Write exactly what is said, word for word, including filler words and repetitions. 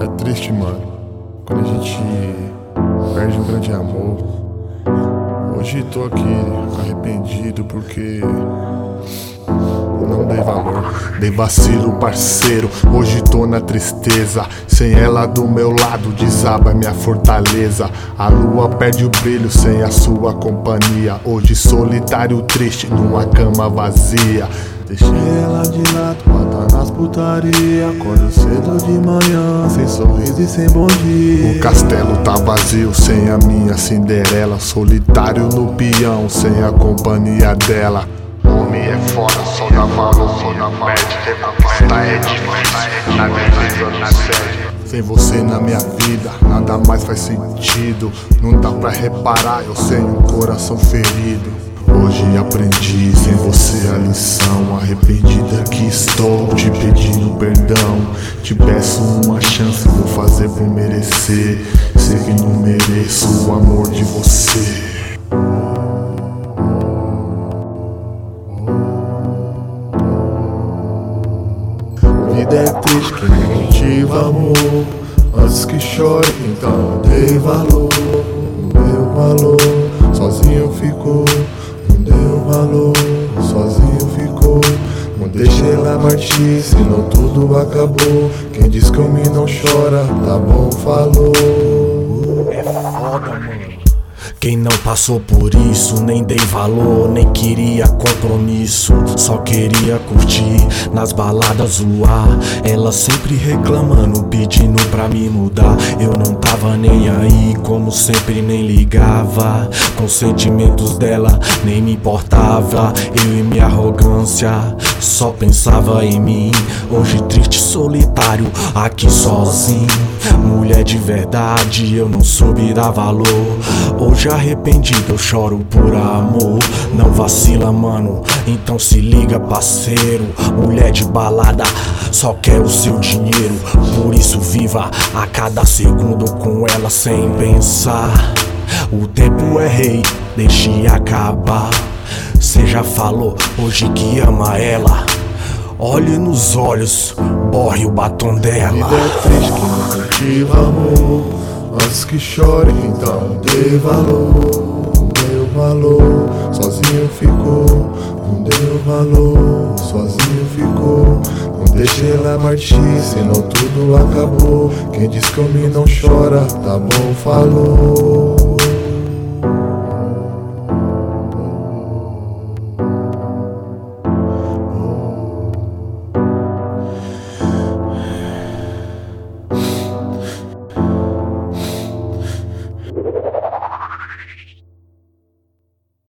É triste, mano, quando a gente perde um grande amor. Hoje tô aqui arrependido porque não dei valor, dei vacilo, parceiro. Hoje tô na tristeza, sem ela do meu lado desaba minha fortaleza. A lua perde o brilho sem a sua companhia. Hoje solitário, triste, numa cama vazia. Deixei ela de lado, bota nas putaria. Acordo cedo de manhã, sem sorriso e sem bom dia. O castelo tá vazio, sem a minha Cinderela. Solitário no peão, sem a companhia dela. Homem é foda, só dá valor, só dá perde. Reconquista é difícil, na beleza não cede. Sem você na minha vida, nada mais faz sentido. Não dá pra reparar, eu tenho um coração ferido. Hoje aprendi sem você a lição. Arrependida que estou, te pedindo perdão. Te peço uma chance, vou fazer por merecer. Sei que não mereço o amor de você. Vida é triste, quem não tive amor. Antes que chore, então dei valor. Não deu valor, sozinho ficou. Não deu valor, sozinho ficou. Não deixei ela partir, senão tudo acabou. Quem diz que homem não chora, tá bom, falou. É foda, mano. Quem não passou por isso, nem dei valor, nem queria compromisso. Só queria curtir, nas baladas zoar. Ela sempre reclamando, pedindo pra me mudar. Eu não tava nem aí, como sempre nem ligava. Com os sentimentos dela, nem me importava. Eu e minha arrogância, só pensava em mim. Hoje triste, solitário, aqui sozinho. Mulher de verdade, eu não soube dar valor. Hoje arrependido, eu choro por amor. Não vacila, mano, então se liga, parceiro. Mulher de balada, só quer o seu dinheiro. Por isso viva a cada segundo com ela sem pensar. O tempo é rei, deixe acabar. Cê já falou hoje que ama ela. Olhe nos olhos, borre o batom dela. Vida é triste que nunca tive amor. Antes que chore, então dei valor. Não deu valor, sozinho ficou. Não deu valor, sozinho ficou. Não deixei ela partir, senão tudo acabou. Quem diz que homem não chora, tá bom, falou. You